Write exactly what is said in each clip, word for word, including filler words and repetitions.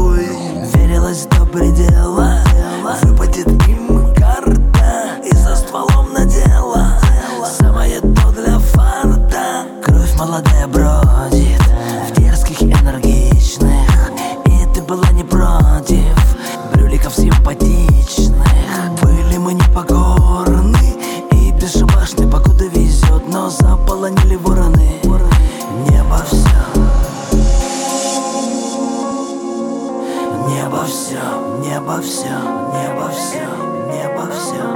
тобой. Верилось до предела, выпадет им карта, и за стволом надела самое то для фарта. Кровь молодая бродит в дерзких, энергичных, и ты была не против брюликов симпатичных. Были мы непокорны и бесшабашны, погода везет, но заполонили вороны. Небо все, небо все, небо все, небо все, небо все.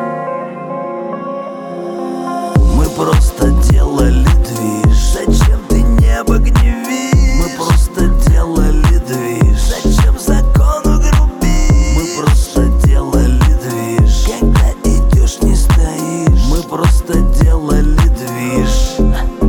Мы просто делали движ, зачем ты небо гневишь? Мы просто делали движ, зачем закону грубишь? Мы просто делали движ, когда идешь не стоишь. Мы просто делали движ.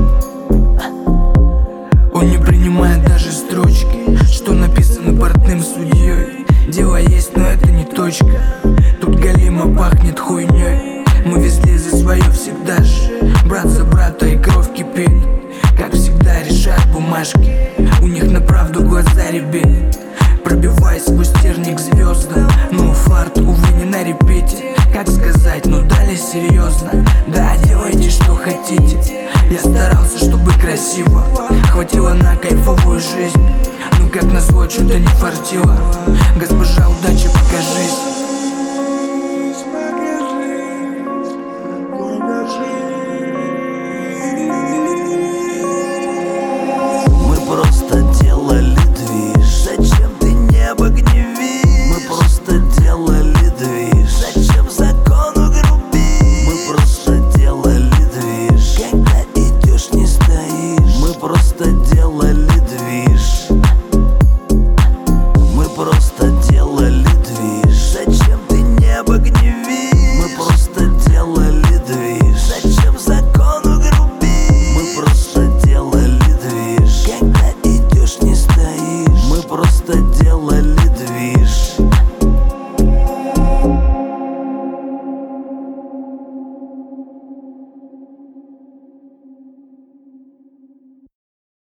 Он не принимает даже строчки, что написано портным судьей. Дело есть, но это не точка. Тут галимо пахнет хуйней. Мы везли за свое всегда же. Брат за брата и кровь кипит. Как всегда решают бумажки. У них на правду глаза рябит. Пробиваясь сквозь терник к звездам. Ну фарт, увы, не на репите. Как сказать, ну далее серьезно. Да, делайте что хотите. Я старался, чтобы красиво хватило на кайфовую жизнь. Ну как назло, что-то не фартило. Госпожа, удачи, покажись.